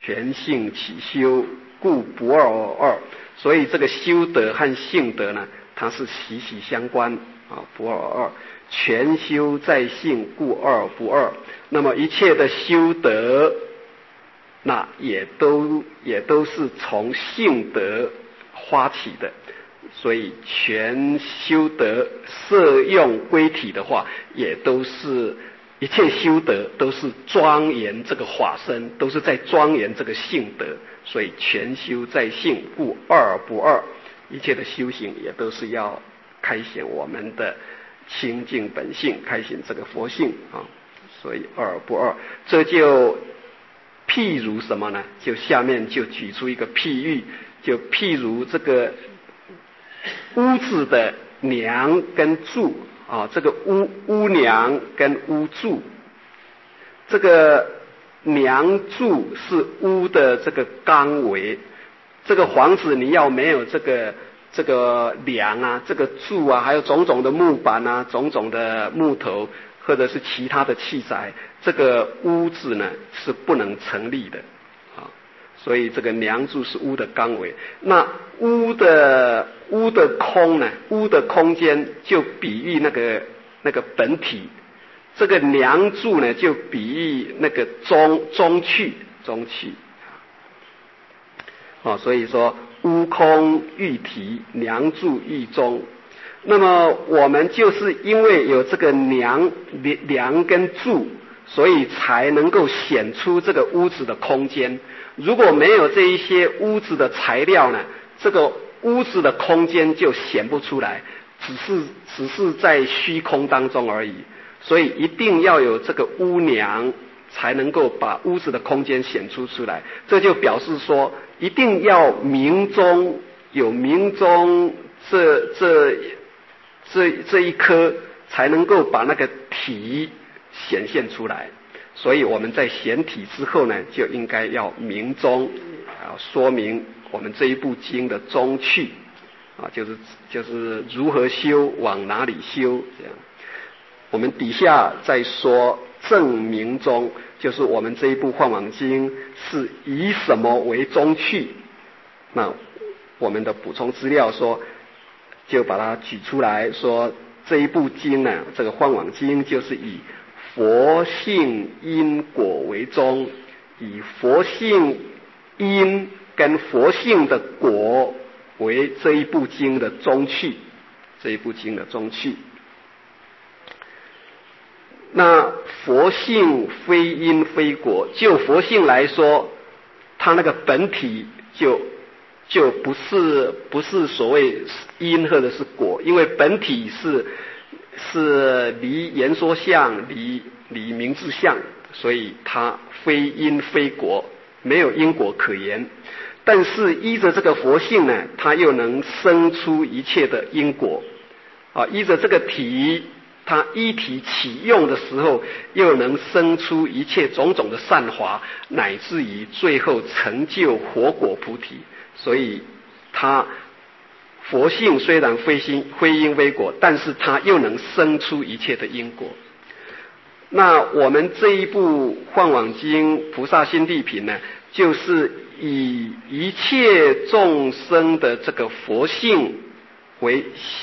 全性起修，故不二而二。所以这个修德和性德呢，它是息息相关啊，不二而二。全修在性，故二不二。那么一切的修德，那也都是从性德发起的。所以全修德摄用归体的话，也都是一切修德都是庄严这个法身，都是在庄严这个性德。所以全修在性，故二不二。一切的修行也都是要开显我们的清净本性，开显这个佛性啊。所以二不二，这就譬如什么呢？就下面就举出一个譬喻，就譬如这个屋子的梁跟柱啊，这个屋梁跟屋柱，这个梁柱是屋的这个纲围，这个房子你要没有这个梁啊，这个柱啊，还有种种的木板啊，种种的木头或者是其他的器材，这个屋子呢是不能成立的啊。所以这个梁柱是屋的纲围，那屋的空呢，屋的空间就比喻那个本体。这个梁柱呢，就比喻那个中去，所以说屋空喻体，梁柱喻中。那么我们就是因为有这个梁跟柱，所以才能够显出这个屋子的空间。如果没有这一些屋子的材料呢，这个屋子的空间就显不出来，只是在虚空当中而已。所以一定要有这个屋梁，才能够把屋子的空间显出来。这就表示说，一定要明中，有明中这一颗，才能够把那个体显现出来。所以我们在显体之后呢，就应该要明中啊，说明我们这一部经的中去啊，就是如何修，往哪里修这样。我们底下再说正明中，就是我们这一部《梵网经》是以什么为中去？那我们的补充资料说，就把它举出来说，这一部经呢，这个《梵网经》就是以佛性因果为中，以佛性因跟佛性的果为这一部经的中去，这一部经的中去。那佛性非因非果，就佛性来说，它那个本体就不是所谓因或者是果，因为本体是离言说相，离名字相，所以它非因非果，没有因果可言。但是依着这个佛性呢，它又能生出一切的因果啊，依着这个体，它依体起用的时候，又能生出一切种种的善法，乃至于最后成就佛果菩提。所以它佛性虽然非因非果，但是它又能生出一切的因果。那我们这一部《梵网经》菩萨心地品呢，就是以一切众生的这个佛性为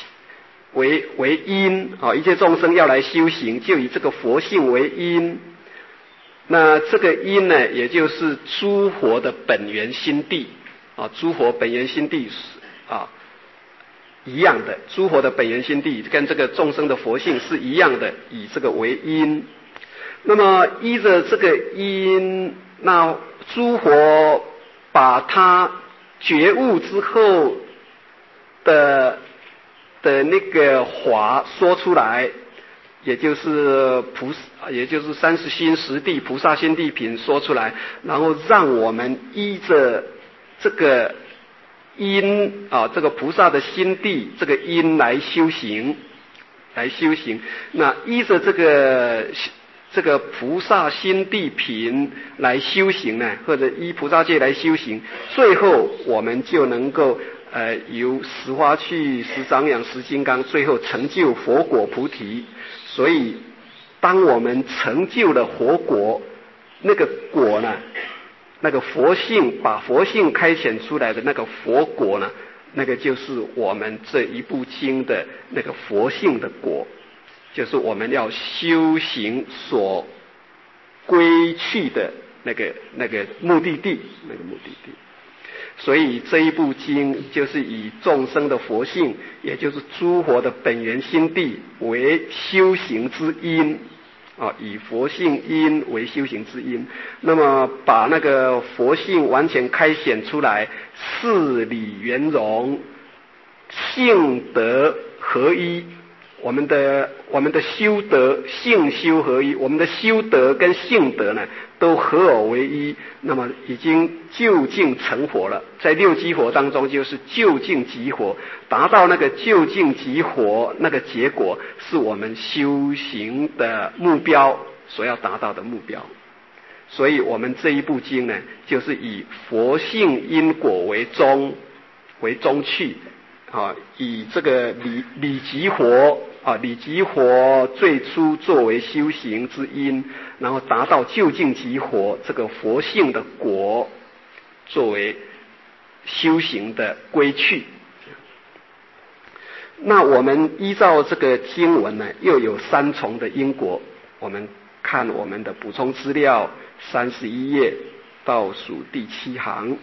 因啊，一切众生要来修行，就以这个佛性为因。那这个因呢，也就是诸佛的本源心地啊，诸佛本源心地啊一样的，诸佛的本源心地跟这个众生的佛性是一样的，以这个为因。那么依着这个因，那诸佛把他觉悟之后的那个法说出来，也就是三十心十地菩萨心地品说出来，然后让我们依着这个因啊，这个菩萨的心地这个因来修行。那依着这个菩萨心地品来修行呢，或者依菩萨戒来修行，最后我们就能够由十花趣、十长养、十金刚，最后成就佛果菩提。所以当我们成就了佛果，那个果呢， 那个佛性，把佛性开显出来的那个佛果呢，那个就是我们这一部经的那个佛性的果，就是我们要修行所归去的那个目的地，那个目的地。所以这一部经就是以众生的佛性，也就是诸佛的本源心地为修行之因啊，以佛性因为修行之因。那么把那个佛性完全开显出来，事理圆融，性德合一。我们的修德性修合一，我们的修德跟性德呢都合而为一，那么已经究竟成佛了。在六基佛当中，就是究竟即佛，达到那个究竟即佛那个结果，是我们修行的目标所要达到的目标。所以我们这一部经呢，就是以佛性因果为中去啊，以这个理即佛啊，理即佛最初作为修行之因，然后达到究竟即佛这个佛性的果，作为修行的归去。那我们依照这个经文呢，又有三重的因果。我们看我们的补充资料31页倒数第7行。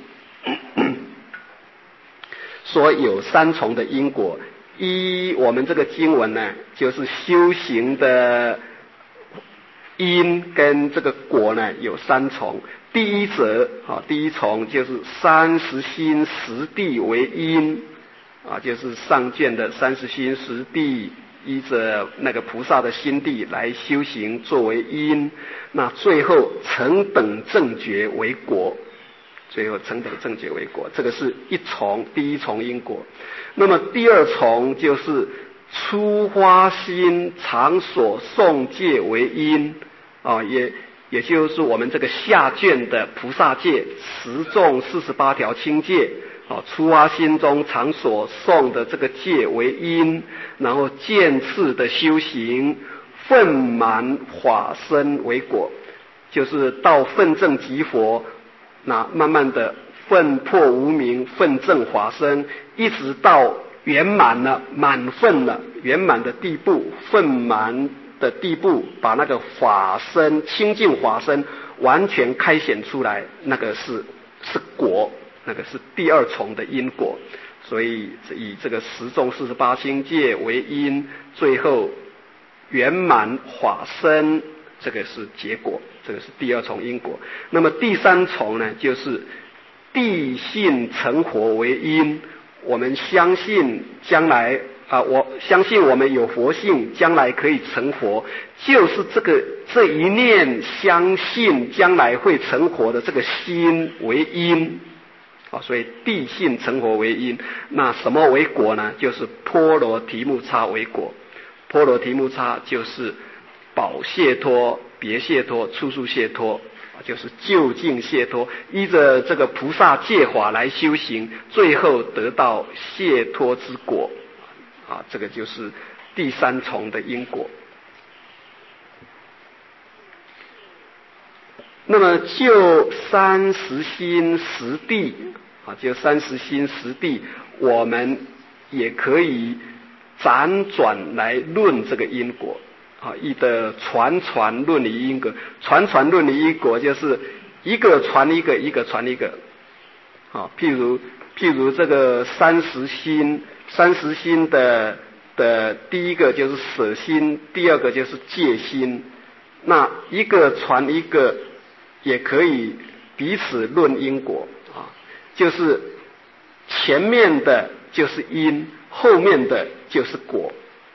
说有三重的因果，我们这个经文呢，就是修行的因跟这个果呢有三重。第一重就是30心实地为因啊，就是上卷的30心实地，依着那个菩萨的心地来修行作为因，那最后成等正觉为果。最后成等正觉为果，这个是第一重因果。那么第二重就是初发心常所诵戒为因啊，也就是我们这个下卷的菩萨戒10种48条清戒啊，初发心中常所诵的这个戒为因，然后渐次的修行分满法身为果，就是到分证即佛。那慢慢的分破无明，分证法身，一直到圆满了，满分了，圆满的地步，分满的地步，把那个法身清净法身完全开显出来，那个是果，那个是第二重的因果。所以以这个10种48清戒为因，最后圆满法身，这个是结果，这个是第二重因果。那么第三重呢，就是地信成佛为因。我们相信将来我相信我们有佛性，将来可以成佛，就是这一念相信将来会成佛的这个心为因啊，所以地信成佛为因。那什么为果呢？就是波罗提木叉为果。波罗提木叉就是宝解脱、别解脱、处处解脱，就是究竟解脱，依着这个菩萨戒法来修行，最后得到解脱之果啊，这个就是第三重的因果。那么就30心实地啊，就30心实地，我们也可以辗转来论这个因果啊，依的传论理因果，传论理因果就是一个传一个，一个传一个啊。譬如这个30心的第一个就是舍心，第二个就是戒心，那一个传一个，也可以彼此论因果啊，就是前面的就是因，后面的就是果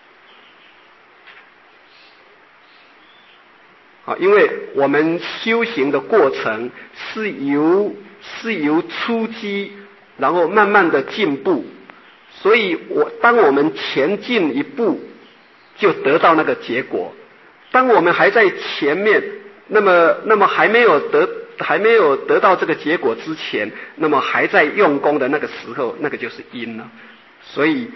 啊，因为我们修行的过程是由初机，然后慢慢的进步，所以当我们前进一步，就得到那个结果。当我们还在前面，那么还没有得到这个结果之前，那么还在用功的那个时候，那个就是因了。所以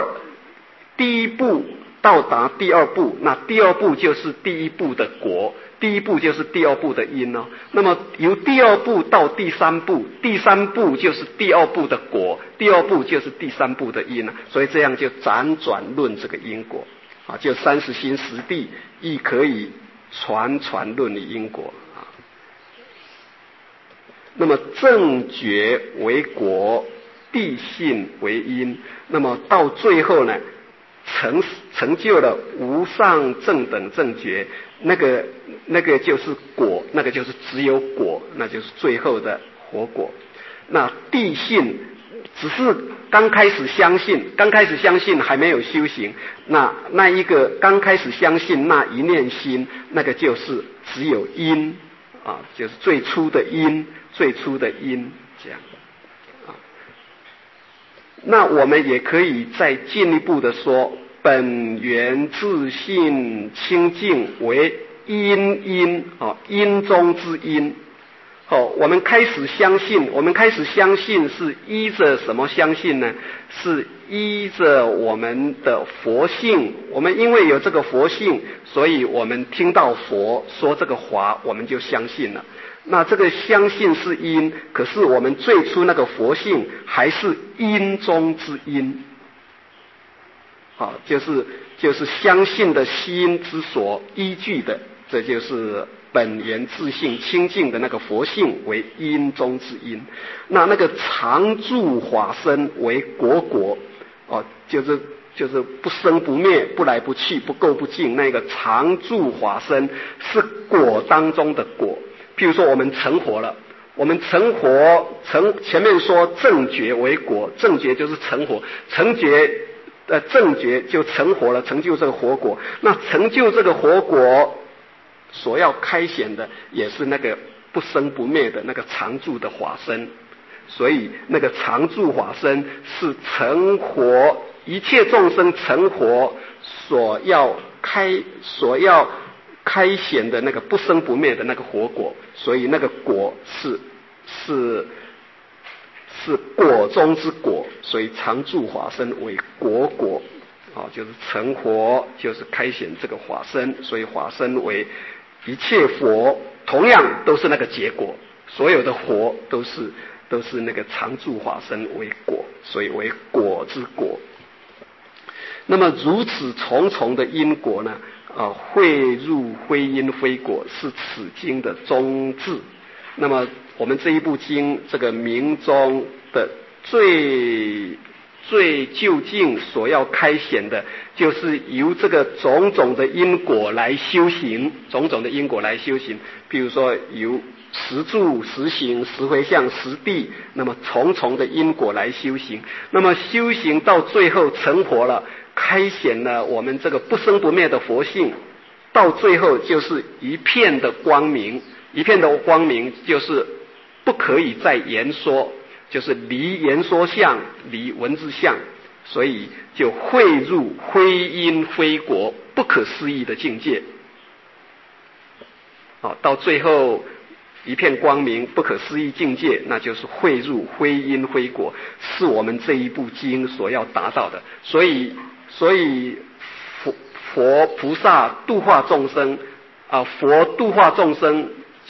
第一步到达第二步，那第二步就是第一步的果， 第一步就是第二步的因哦。那么由第二步到第三步，第三步就是第二步的果，第二步就是第三步的因啊。所以这样就辗转论这个因果啊，就30心10地亦可以传论因果啊。那么正觉为果，地性为因，那么到最后呢，成就了无上正等正觉，那个就是果，那个就是只有果，那就是最后的活果。那地性只是刚开始相信还没有修行，那一个刚开始相信那一念心，那个就是只有因啊，就是最初的因这样啊。那我们也可以再进一步的说，本源自性清净为因中之因。我们开始相信是依着什么相信呢？是依着我们的佛性。我们因为有这个佛性，所以我们听到佛说这个话，我们就相信了。那这个相信是因，可是我们最初那个佛性还是因中之因。就是相信的心之所依据的，这就是本源自性清净的那个佛性为因中之因。那个常住法身为果，就是不生不灭，不来不去，不垢不净，那个常住法身是果当中的果。譬如说我们成佛了，前面说正觉为果，正觉就是成佛，正觉就成活了，成就这个活果。那成就这个活果所要开显的，也是那个不生不灭的那个常住的法身。所以那个常住法身是成活一切众生成活所要开显的那个不生不灭的那个活果。所以那个果是果中之果，所以常住法身为果就是成佛，就是开显这个法身，所以法身为一切佛，同样都是那个结果，所有的佛都是那个常住法身为果，所以为果之果。那么如此重重的因果呢，汇入非因非果，是此经的宗旨。那么我们这一部经，这个明中的最究竟所要开显的，就是由这个种种的因果来修行，譬如说由十住、十行、十回向、十地，那么重重的因果来修行。那么修行到最后成佛了，开显了我们这个不生不灭的佛性，到最后就是一片的光明，就是不可以再言说，就是离言说相，离文字相，所以就汇入非因非果不可思议的境界。到最后一片光明不可思议境界，那就是汇入非因非果，是我们这一部经所要达到的。所以佛菩萨度化众生佛度化众生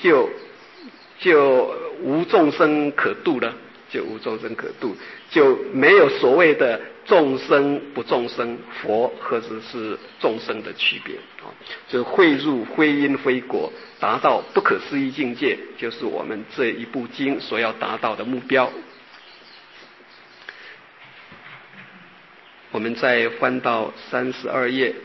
就无众生可度了，就没有所谓的众生不众生，佛或者是众生的区别就汇入非因非果，达到不可思议境界，就是我们这一部经所要达到的目标。我们再翻到32页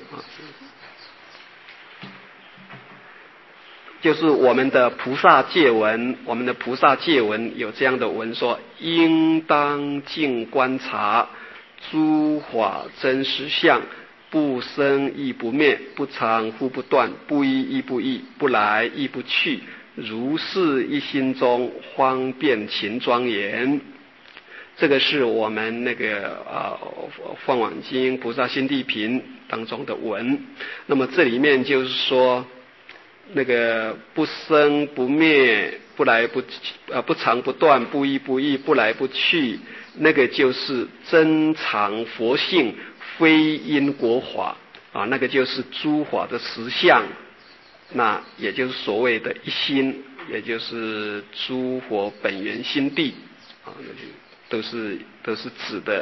就是我们的菩萨戒文，有这样的文说：应当静观察诸法真实相，不生亦不灭，不常复不断，不一亦不异，不来亦不去，如是一心中方便勤庄严。这个是我们那个放网经菩萨心地品当中的文。那么这里面就是说，那个不生不灭，不来不不常不断，不一不异，不来不去，那个就是真常佛性，非因果法那个就是诸法的实相那也就是所谓的一心，也就是诸佛本源心地啊，都是指的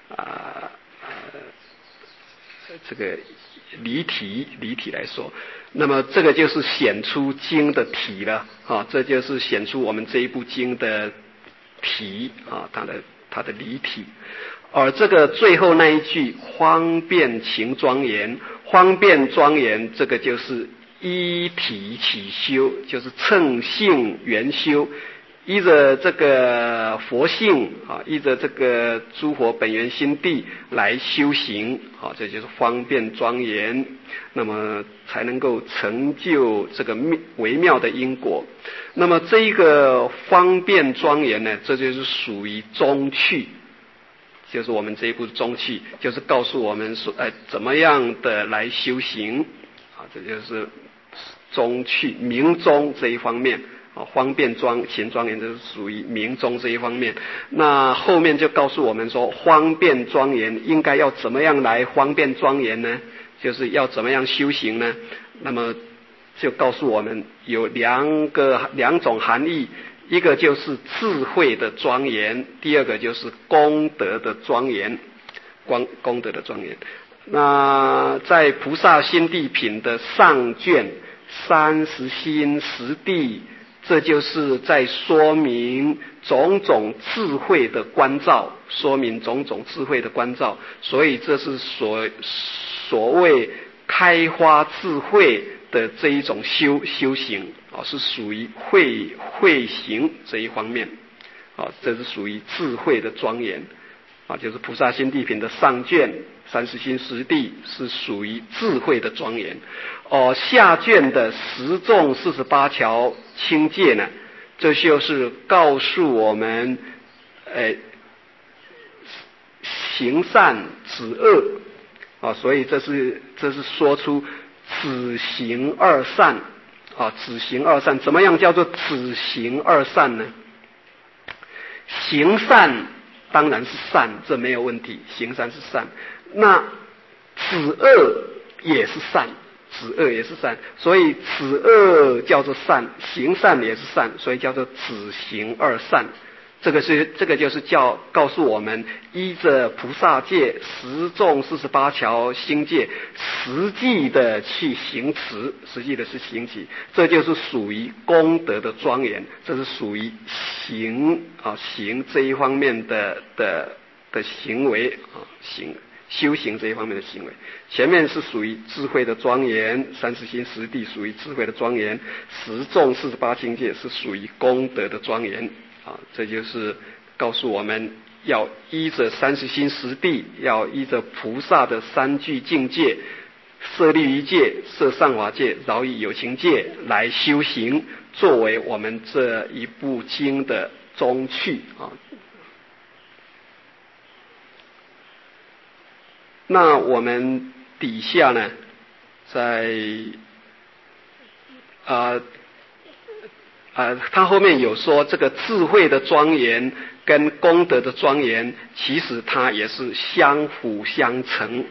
这个离题来说，那么这个就是显出经的题了啊，这就是显出我们这一部经的题啊，它的离题。而这个最后那一句方便勤庄严，方便庄严，这个就是依体起修，就是乘性缘修，依着这个佛性啊，依着这个诸佛本源心地来修行啊，这就是方便庄严，那么才能够成就这个微妙的因果。那么这一个方便庄严呢，这就是属于中趣，就是我们这一部中趣，就是告诉我们说，怎么样的来修行啊，这就是中趣明宗这一方面啊，方便勤庄严就是属于明宗这一方面。那后面就告诉我们说，方便庄严应该要怎么样来方便庄严呢？就是要怎么样修行呢？那么就告诉我们有两种含义。一个就是智慧的庄严，第二个就是功德的庄严，功德的庄严。那在菩萨心地品的上卷30心10地，这就是在说明种种智慧的关照，所以这是所谓开花智慧的这一种修行啊，是属于慧行这一方面啊，这是属于智慧的庄严啊，就是菩萨心地品的上卷30心10地是属于智慧的庄严。下卷的10众48条清戒呢，这就是告诉我们行善止恶啊，所以这是说出止行二善啊，止行二善，怎么样叫做止行二善呢？行善当然是善，这没有问题，行善是善。那止恶也是善，所以止恶叫做善，行善也是善，所以叫做止行二善。这个就是告诉我们，依着菩萨戒10众48条心戒，实际的去行持，这就是属于功德的庄严，这是属于行这一方面的行为啊，修行这一方面的行为。前面是属于智慧的庄严，30心10地属于智慧的庄严，10众48心戒是属于功德的庄严啊，这就是告诉我们要依着30心10地，要依着菩萨的3句境界，摄律仪戒、摄上法戒、饶益有情戒来修行，作为我们这一部经的中趣啊。那我们底下呢，他后面有说这个智慧的庄严跟功德的庄严，其实它也是相辅相成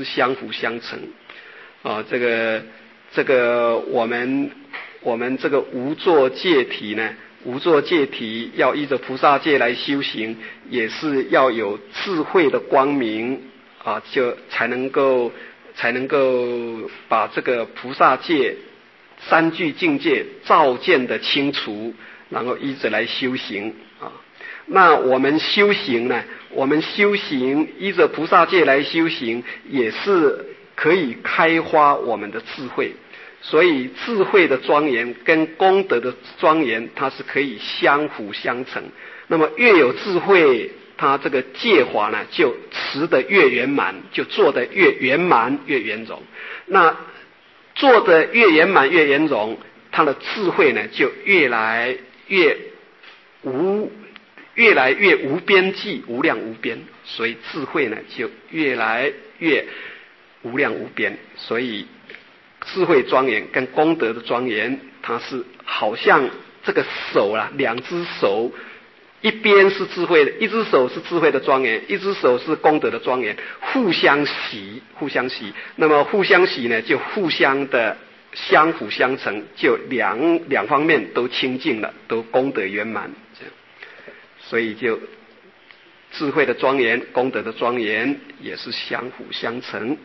啊。这个我们这个无作戒体呢，无作戒体要依着菩萨戒来修行，也是要有智慧的光明啊，就才能够把这个菩萨戒3句境界照见的清楚，然后依着来修行啊。那我们修行呢，依着菩萨戒来修行，也是可以开花我们的智慧。所以智慧的庄严跟功德的庄严，它是可以相辅相成。那么越有智慧，它这个戒法呢，就持得越圆满，就做得越圆满越圆融。那做得越圆满越圆融，他的智慧呢就越来越无边际，无量无边，所以智慧呢就越来越无量无边。所以智慧庄严跟功德的庄严，它是好像这个手啦，2只手，一边是智慧的，一只手是智慧的庄严，一只手是功德的庄严，互相洗。那么互相洗呢，就互相的相辅相成，就两方面都清净了，都功德圆满，这样，所以就智慧的庄严、功德的庄严也是相辅相成。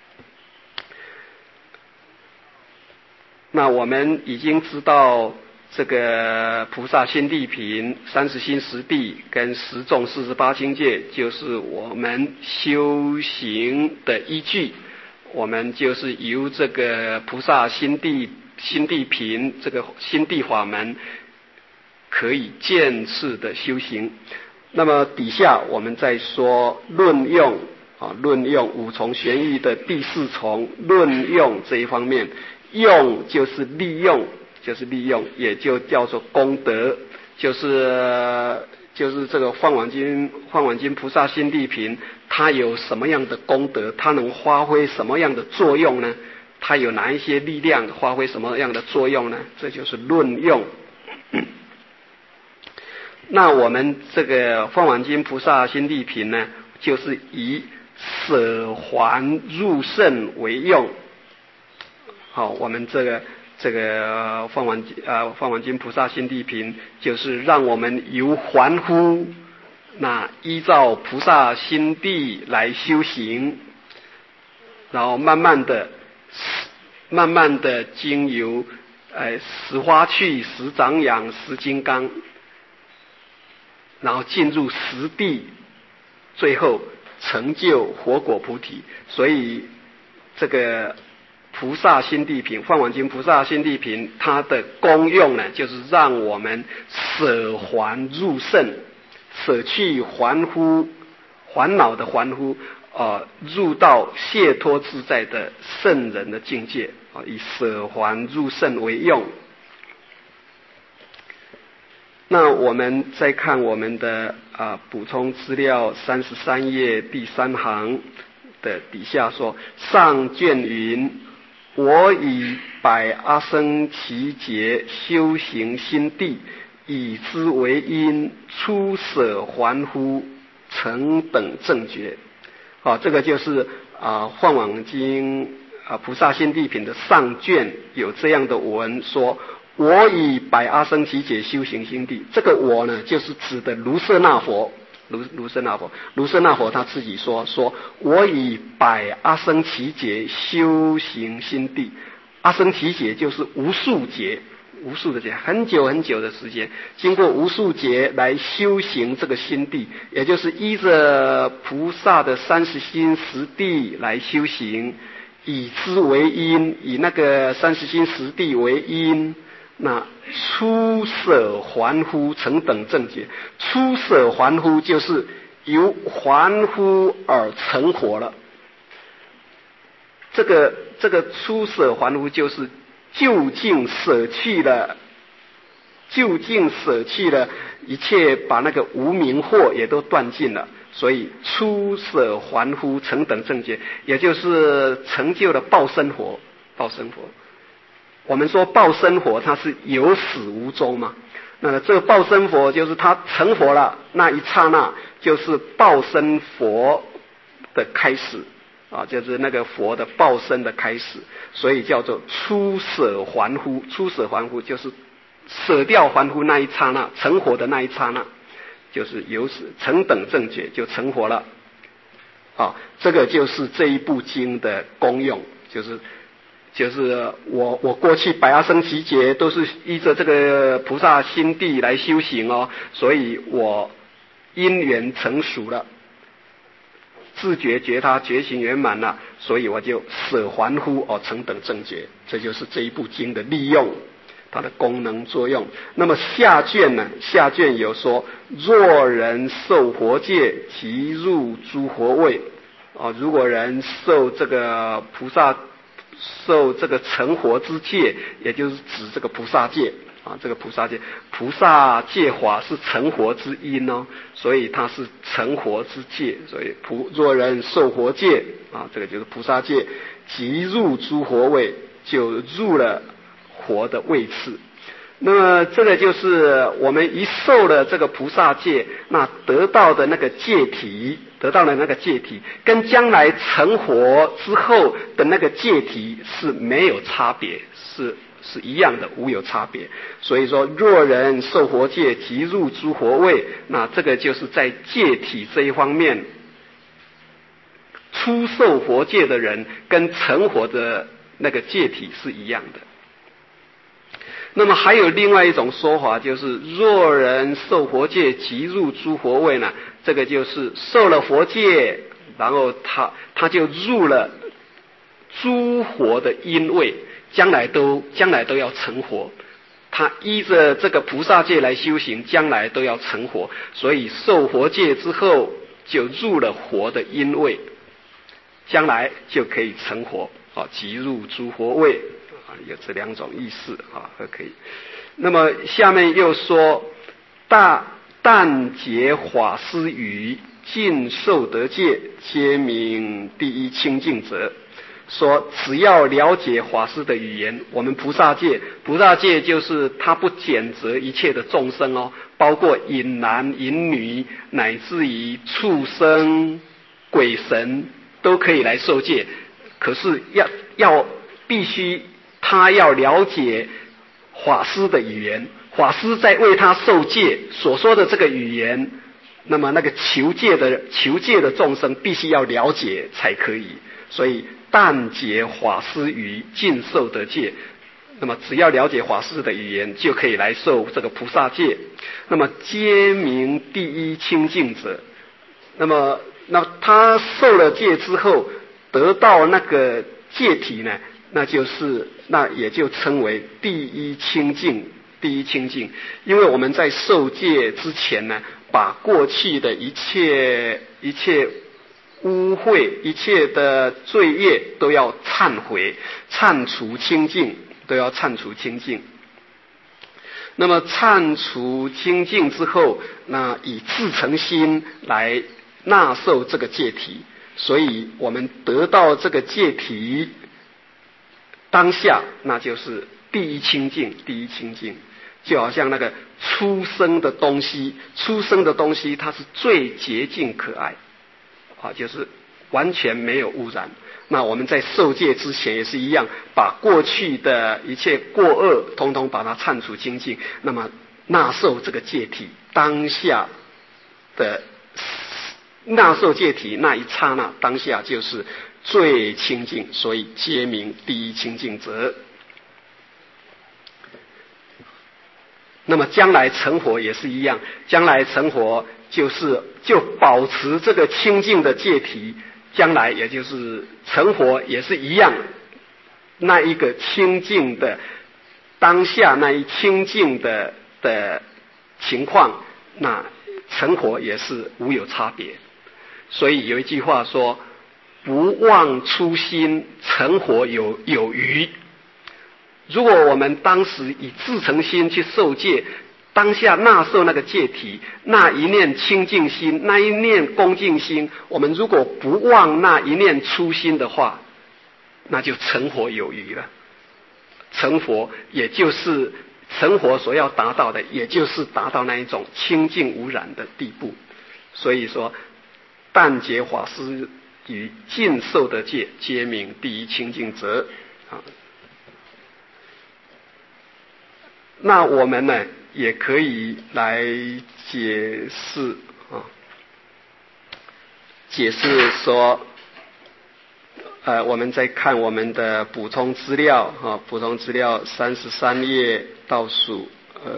那我们已经知道这个菩萨心地品、30心10地跟10种48境界，就是我们修行的依据。我们就是由这个菩萨心地品这个心地法门可以渐次的修行。那么底下我们再说论用五重玄义的第4重论用这一方面，用就是利用，也就叫做功德，就是这个梵网经菩萨心地品，它有什么样的功德，它能发挥什么样的作用呢？它有哪一些力量发挥什么样的作用呢？这就是论用。那我们这个梵网经菩萨心地品呢，就是以舍还入圣为用。好，我们这个梵网经菩萨心地品，就是让我们由还乎，那依照菩萨心地来修行，然后慢慢的经由10花趣、10长养、10金刚，然后进入10地，最后成就佛果菩提。所以这个菩萨心地品，梵网经菩萨心地品，它的功用呢，就是让我们舍还入圣，舍去还乎烦恼的还乎，入到解脱自在的圣人的境界，以舍还入圣为用。那我们再看我们的补充资料33页第3行的底下说，上卷云：我以百阿僧祇劫修行心地，以之为因，出舍还乎，成等正觉。这个就是梵网经菩萨心地品的上卷有这样的文说，我以百阿僧祇劫修行心地。这个我呢，就是指的卢舍那佛。卢舍那佛他自己说我以百阿僧祇劫修行心地。阿僧祇劫就是无数劫的劫，很久很久的时间，经过无数劫来修行这个心地，也就是依着菩萨的30心10地来修行，以之为因，以那个30心10地为因，那出舍还乎，成等正觉。出舍还乎就是由还乎而成佛了。这个出舍还乎就是究竟舍去了一切，把那个无明惑也都断尽了，所以出舍还乎，成等正觉，也就是成就了报身佛。我们说报身佛它是有始无终嘛，那这个报身佛就是他成佛了那一刹那，就是报身佛的开始就是那个佛的报身的开始，所以叫做出舍还乎。出舍还乎就是舍掉还乎那一刹那，成佛的那一刹那，就是由此成等正觉，就成佛了。这个就是这一部经的功用，就是我过去百阿僧祇劫都是依着这个菩萨心地来修行所以我因缘成熟了，自觉觉他觉醒圆满了，所以我就舍还乎成等正觉。这就是这一部经的利用，它的功能作用。那么下卷有说，若人受佛戒，即入诸佛位。如果人受这个菩萨受这个成佛之戒，也就是指这个菩萨戒这个菩萨戒法是成佛之因所以它是成佛之戒。所以若人受佛戒这个就是菩萨戒，即入诸佛位，就入了佛的位次。那么这个就是我们一受了这个菩萨戒，那得到的那个戒体得到的那个戒体，跟将来成佛之后的那个戒体是没有差别，是一样的，无有差别。所以说，若人受佛戒，即入诸佛位，那这个就是在戒体这一方面，初受佛戒的人跟成佛的那个戒体是一样的。那么还有另外一种说法，就是若人受佛戒，即入诸佛位呢，这个就是受了佛戒，然后他就入了诸佛的因位，将来都要成佛。他依着这个菩萨戒来修行，将来都要成佛，所以受佛戒之后就入了佛的因位，将来就可以成佛，即入诸佛位。有这两种意思都可以。那么下面又说，但解法师语，尽受得戒，皆名第一清净者。说只要了解法师的语言，我们菩萨戒就是他不拣择一切的众生包括隐男隐女，乃至于畜生鬼神都可以来受戒。可是要必须他要了解法师的语言，法师在为他受戒所说的这个语言，那么那个求戒的众生必须要了解才可以。所以但解法师语，尽受得戒。那么只要了解法师的语言，就可以来受这个菩萨戒。那么皆名第一清净者。那他受了戒之后，得到那个戒体呢，那也就称为第一清净。因为我们在受戒之前呢，把过去的一切污秽、一切的罪业都要忏悔、忏除清净，都要忏除清净。那么忏除清净之后，那以至诚心来纳受这个戒体，所以我们得到这个戒体当下，那就是第一清净。就好像那个出生的东西它是最洁净可爱就是完全没有污染。那我们在受戒之前也是一样，把过去的一切过恶通通把它忏除清净，那么纳受这个戒体当下的纳受戒体那一刹那当下就是最清净，所以皆名第一清净者。那么将来成佛也是一样，将来成佛就保持这个清净的戒体，将来也就是成佛也是一样，那一个清净的当下那一清净的情况，那成佛也是无有差别。所以有一句话说，不忘初心，成佛有余。如果我们当时以至诚心去受戒，当下纳受那个戒体，那一念清净心，那一念恭敬心，我们如果不忘那一念初心的话，那就成佛有余了。成佛也就是成佛所要达到的，也就是达到那一种清净无染的地步。所以说，但解法师与尽受得戒，皆名第一清净者那我们呢，也可以来解释说，我们再看我们的补充资料33页倒数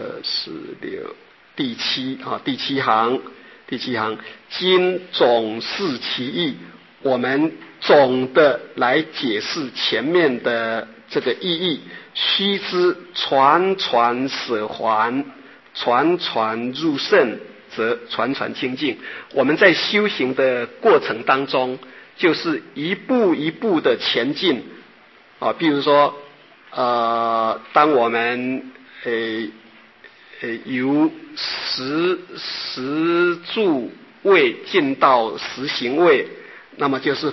第七行，今总是其意，我们总的来解释前面的这个意义。须知传舍还，传入圣，则传清净。我们在修行的过程当中，就是一步一步的前进比如说当我们由十住位进到十行位，那么就是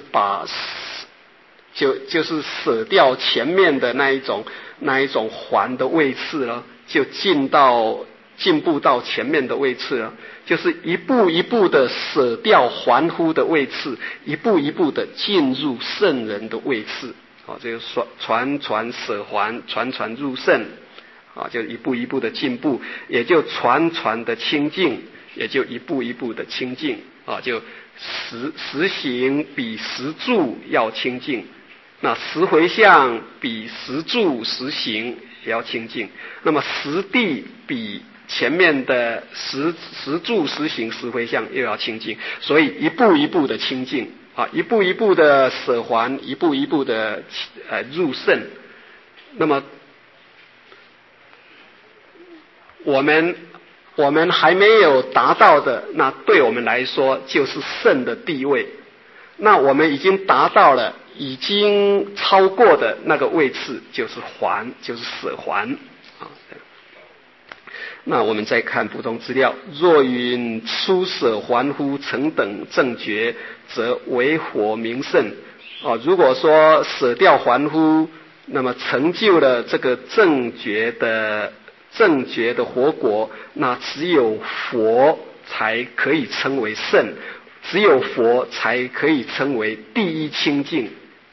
就是舍掉前面的那一种还的位次了，就进到进步到前面的位次了，就是一步一步的舍掉凡夫的位次，一步一步的进入圣人的位次。这就是说传舍还，传入圣，就一步一步的进步，也就传的清净，也就一步一步的清净，就实行比实住要清净，那实回向比实住实行也要清净，那么实地比前面的实住实行实回向又要清净，所以一步一步的清净，一步一步的舍还，一步一步的入圣。那么我们还没有达到的，那对我们来说就是圣的地位。那我们已经达到了，已经超过的那个位次就是还，就是舍还。那我们再看补充资料，若云出舍还乎成等正觉，则为火名圣。如果说舍掉还乎，那么成就了这个正觉的活果，那只有佛才可以称为圣，只有佛才可以称为第一清净。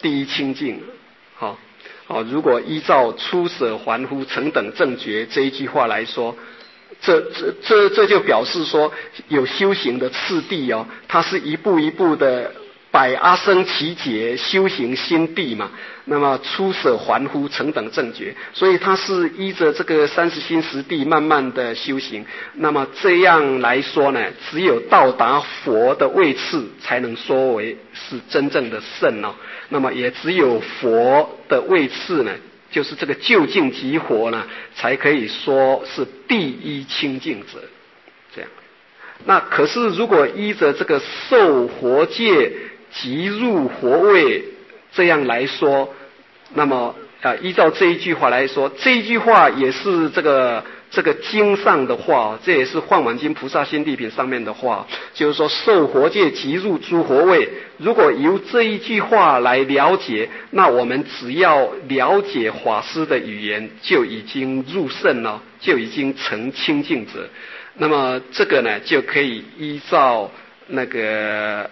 如果依照出舍还乎成等正觉这一句话来说，这就表示说有修行的次第它是一步一步的百阿僧祇劫修行心地嘛，那么出舍还乎成等正觉，所以它是依着这个30心10地慢慢的修行。那么这样来说呢，只有到达佛的位次才能说为是真正的圣那么也只有佛的位次呢，就是这个究竟极活呢，才可以说是第一清净者。这样，那可是如果依着这个受活戒即入活位这样来说，那么依照这一句话来说，这一句话也是这个经上的话，这也是幻晚经菩萨心地品上面的话，就是说受活戒即入诸活位。如果由这一句话来了解，那我们只要了解法师的语言，就已经入圣了，就已经成清净者。那么这个呢，就可以依照那个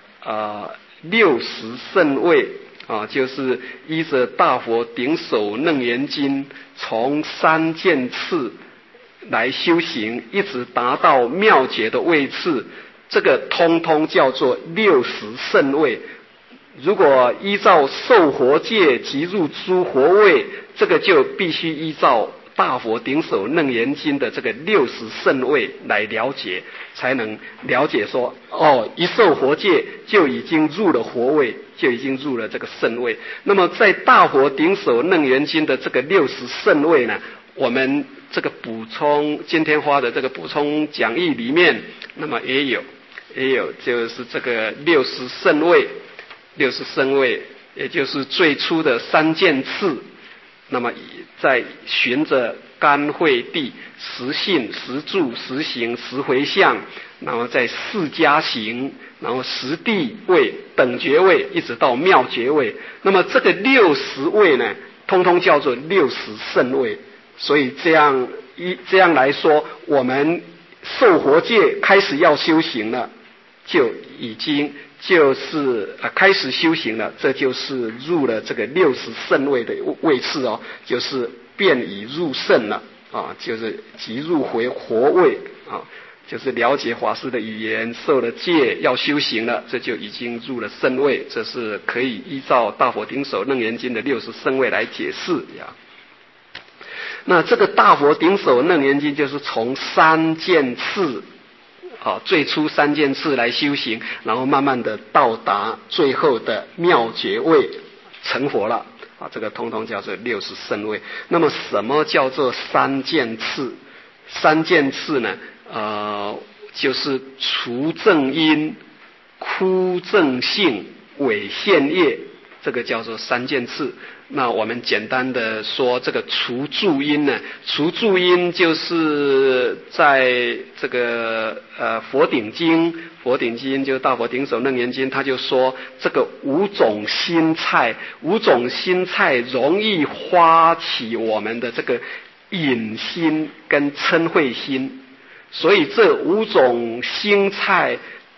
60圣位就是依着大佛顶首楞严经从3件次来修行，一直达到妙觉的位次，这个通通叫做60圣位。如果依照受活戒即入诸活位，这个就必须依照大佛顶首楞严经的这个60圣位来了解，才能了解说一受活戒就已经入了活位，就已经入了这个圣位。那么在大佛顶首楞严经的这个60圣位呢，我们这个补充金天花的这个补充讲义里面，那么也有就是这个60圣位，也就是最初的3件次。那么再循着甘慧地实信实住实行实回向，然后在4加行，然后实地位等觉位，一直到妙觉位。那么这个60位呢，通通叫做60圣位。所以这样来说，我们受活戒开始要修行了，就已经就是开始修行了，这就是入了这个60圣位的位次就是便已入圣了就是即入回活位就是了解法师的语言，受了戒要修行了，这就已经入了圣位。这是可以依照大佛顶首楞严经的60圣位来解释呀。那这个大佛顶首楞严经就是从3件次最初3件次来修行，然后慢慢的到达最后的妙觉位成佛了这个通通叫做60圣位。那么什么叫做3件次？3件次呢就是除正因、枯正性、伪现业，这个叫做3件次。那我们简单的说，这个除住因呢，除住因就是在这个佛顶经就是大佛顶首楞严经，他就说这个5种心菜容易发起我们的这个瘾心跟嗔恚心所以这五种心菜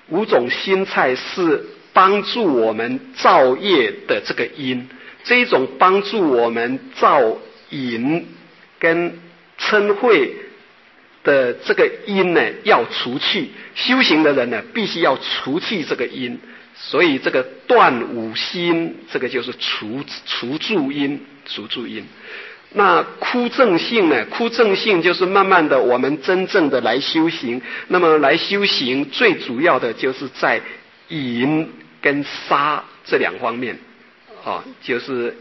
是帮助我们造业的这个因，这一种帮助我们造淫跟嗔恚的这个因呢，要除去。修行的人呢，必须要除去这个因，所以这个断五心，这个就是除住因。那枯正性呢？枯正性就是慢慢的我们真正的来修行。那么来修行最主要的就是在淫跟杀这两方面啊，就是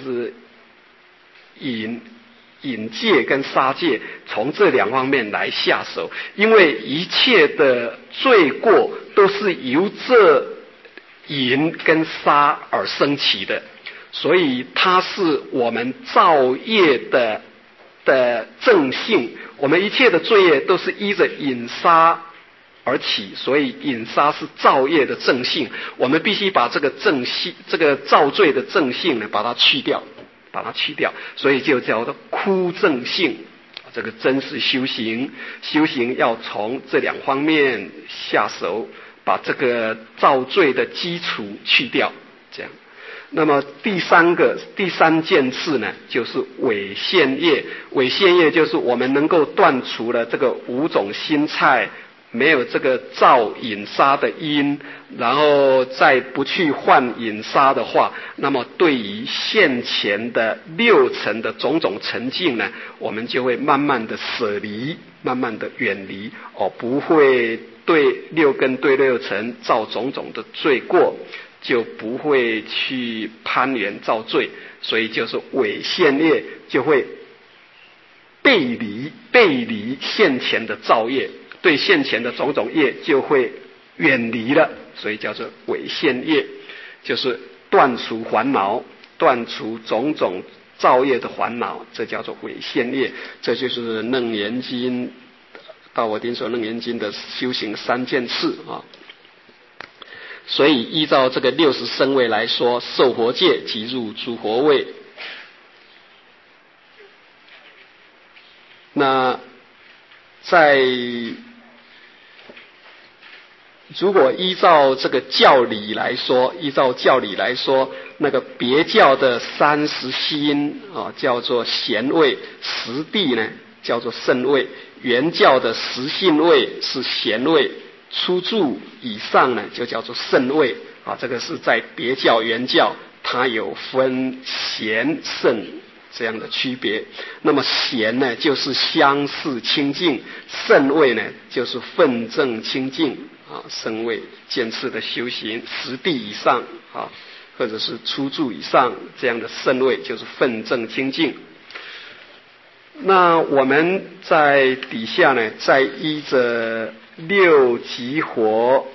淫戒跟杀戒，从这两方面来下手。因为一切的罪过都是由这淫跟杀而生起的。所以它是我们造业的正性，我们一切的罪业都是依着引杀而起，所以引杀是造业的正性，我们必须把这个正性，这个造罪的正性呢，把它去掉，所以就叫做枯正性。这个真是修行要从这两方面下手，把这个造罪的基础去掉，这样。那么第三件事呢，就是伪现业。伪现业就是我们能够断除了这个五种心菜，没有这个造引杀的因，然后再不去换引杀的话，那么对于现前的六尘的种种尘境呢，我们就会慢慢的舍离，慢慢的远离，不会对六根对六尘造种种的罪过，就不会去攀缘造罪。所以就是伪现业，就会背离现前的造业，对现前的种种业就会远离了，所以叫做伪现业，就是断除烦恼，断除种种造业的烦恼，这叫做伪现业。这就是楞严经大我听说楞严经的修行三件事啊。所以依照这个60圣位来说，受活戒即入诸佛位。那如果依照这个教理来说，那个别教的30心啊，叫做贤位，实地呢叫做圣位，原教的实性位是贤位，初住以上呢就叫做圣位啊。这个是在别教原教它有分贤圣这样的区别。那么贤呢就是相似清净，圣位呢就是分正清净啊。圣位渐次的修行实地以上啊，或者是初住以上这样的圣位就是分正清净。那我们在底下呢，再依着六极活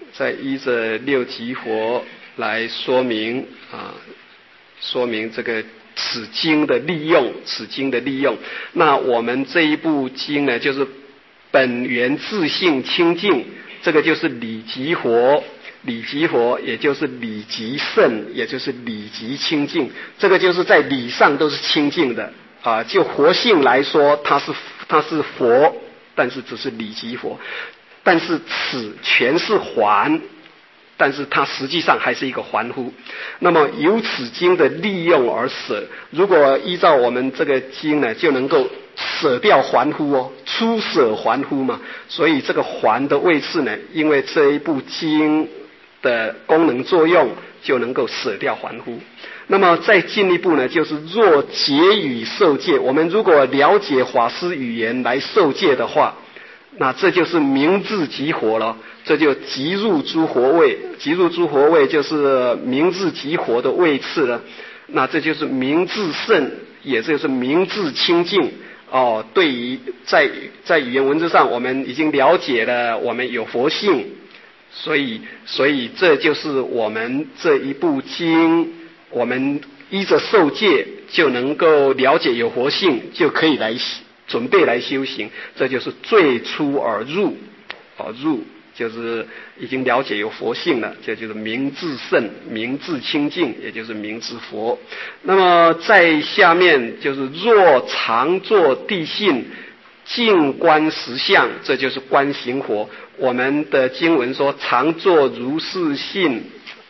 来说明这个此经的利用。那我们这一部经呢，就是本源自性清净，这个就是理极活，也就是理极圣，也就是理极清净。这个就是在理上都是清净的啊。就活性来说，它是佛，但是只是理极佛。但是此全是还，但是它实际上还是一个还乎。那么由此经的利用而舍，如果依照我们这个经呢，就能够舍掉还乎出舍还乎嘛。所以这个还的位置呢，因为这一部经的功能作用，就能够舍掉还乎。那么再进一步呢，就是若结语受戒，我们如果了解法师语言来受戒的话，那这就是明智极活了，这就即入诸佛位。即入诸佛位就是明智极活的位次了。那这就是明智圣，也就是明智清净哦。对于在语言文字上，我们已经了解了，我们有佛性，所以这就是我们这一部经，我们依着受戒就能够了解有佛性，就可以来准备来修行。这就是最初而入就是已经了解有佛性了，这就是明智圣，明智清净，也就是明智佛。那么在下面就是若常作地性， 静观实相，这就是观行活。我们的经文说常作如是信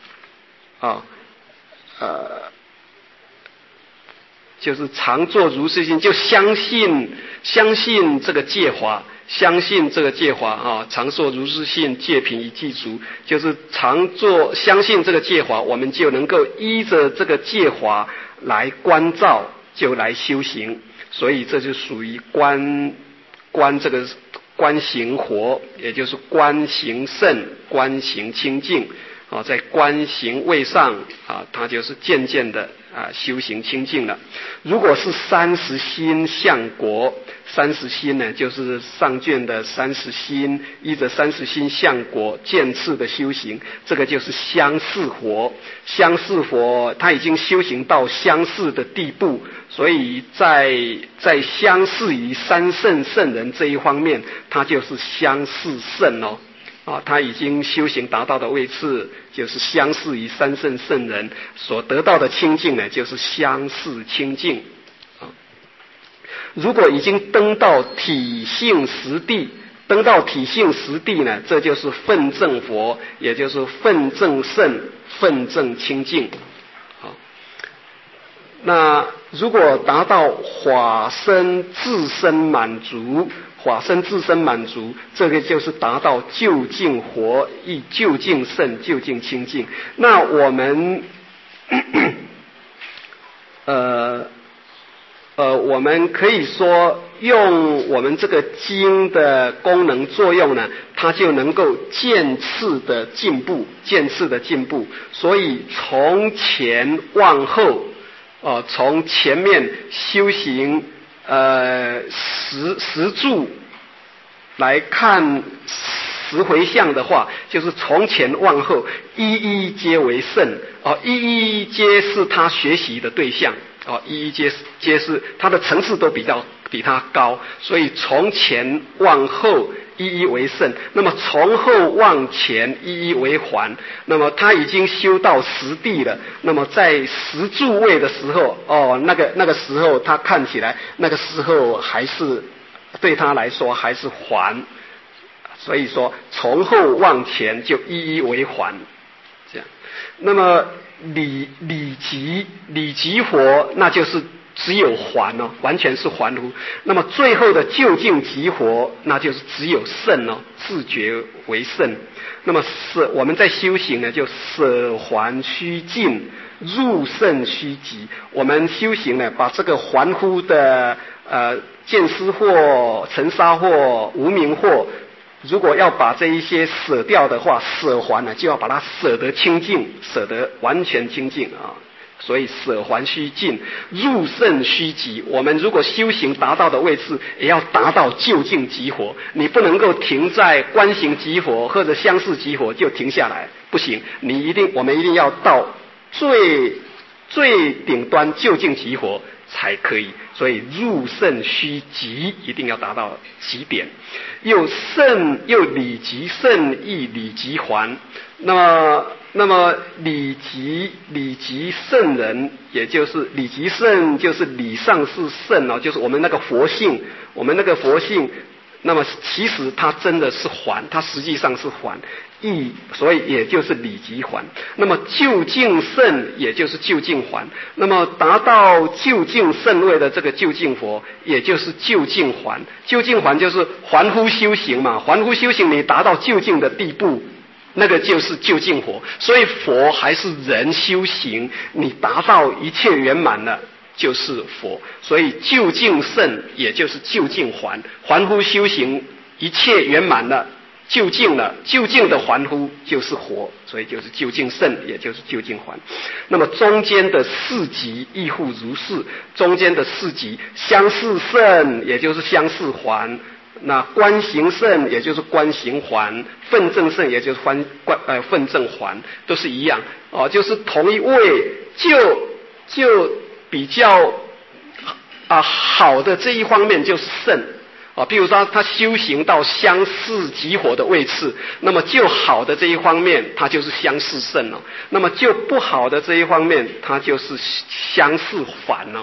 就是常作如是信，就相信这个戒法，相信这个戒法常作如是信，戒品一记足，就是常做相信这个戒法，我们就能够依着这个戒法来观照，就来修行。所以这就属于观这个观行活，也就是观行圣，观行清净在观行位上它就是渐渐的修行清净了。如果是30心相国，30心呢就是上卷的30心，依着30心相国渐次的修行，这个就是相似佛。相似佛他已经修行到相似的地步，所以在相似于三圣圣人这一方面，他就是相似圣他已经修行达到的位次，就是相似于三圣圣人所得到的清净呢，就是相似清净如果已经登到体性实地，呢，这就是分正佛，也就是分正圣，分正清净那如果达到法身自身满足，这个就是达到究竟活，亦究竟圣，究竟清净。那我们我们可以说用我们这个经的功能作用呢，它就能够渐次的进步。所以从前往后从前面修行十住来看10回向的话，就是从前往后一一皆为圣一一皆是他学习的对象一一皆是他的层次都比他高，所以从前往后一一为圣，那么从后往前一一为还。那么他已经修到实地了，那么在十住位的时候那个时候他看起来那个时候还是对他来说还是还，所以说从后往前就一一为还这样。那么理即活，那就是只有还完全是还乎。那么最后的究竟即活，那就是只有圣自觉为圣。那么我们在修行呢，就舍还须尽，入圣须极。我们修行呢，把这个还乎的见思惑、尘沙惑、无明惑，如果要把这一些舍掉的话，舍还呢就要把它舍得清净，舍得完全清净所以舍还须尽，入圣须极。我们如果修行达到的位置，也要达到究竟极活。你不能够停在观行极活或者相似极活就停下来，不行。我们一定要到最顶端究竟极活才可以。所以入圣须极一定要达到极点。又理即圣，亦理即还。那么理即圣人，也就是理即圣，就是理上是圣就是我们那个佛性，那么其实它真的是还，它实际上是还，所以也就是理即还。那么究竟圣，也就是究竟还。那么达到究竟圣位的这个究竟佛，也就是究竟还。究竟还就是还乎修行嘛，还乎修行你达到究竟的地步，那个就是究竟佛。所以佛还是人修行，你达到一切圆满了就是佛。所以究竟圣也就是究竟还，还乎修行一切圆满了，究竟的还乎就是活，所以就是究竟圣，也就是究竟还。那么中间的4级亦复如是，中间的4级相似圣，也就是相似还。那观行圣也就是观行还，分正圣也就是分正还，都是一样就是同一位就比较好的这一方面就是圣比如说他修行到相似极火的位置，那么就好的这一方面他就是相似圣那么就不好的这一方面他就是相似还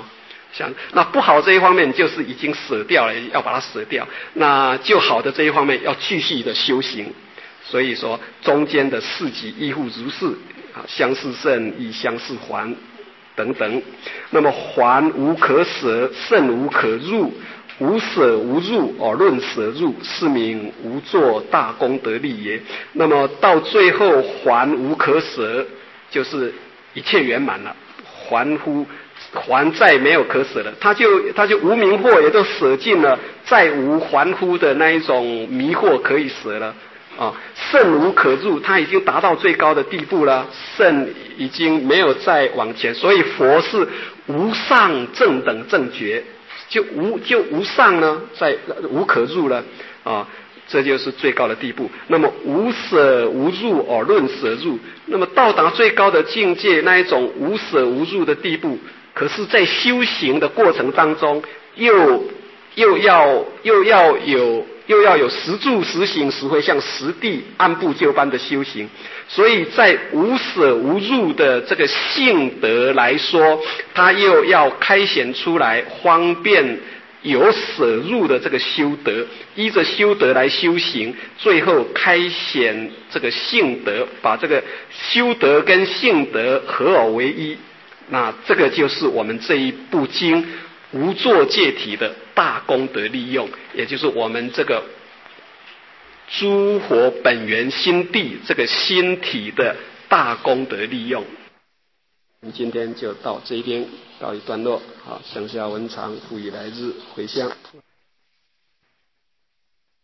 那不好这一方面就是已经舍掉了，要把它舍掉。那就好的这一方面要继续的修行。所以说中间的四级亦复如是啊，相似胜亦相似还等等。那么还无可舍，胜无可入，无舍无入而论舍入，是名无作大功德利也。那么到最后还无可舍，就是一切圆满了，还再没有可舍了，他就无明惑也都舍尽了，再无还乎的那一种迷惑可以舍了啊。圣无可入，他已经达到最高的地步了，圣已经没有再往前，所以佛是无上正等正觉，就无上呢，在无可入了啊。这就是最高的地步。那么无舍无入而论舍入，那么到达最高的境界，那一种无舍无入的地步，可是在修行的过程当中，又要有实住实行实会，像实地按部就班的修行。所以在无舍无入的这个性德来说，它又要开显出来方便有舍入的这个修德，依着修德来修行，最后开显这个性德，把这个修德跟性德合而为一。那这个就是我们这一部经无作戒体的大功德利用，也就是我们这个诸佛本源心地这个心体的大功德利用。我们今天就到这边告一段落，好，剩下文长复以来日回向。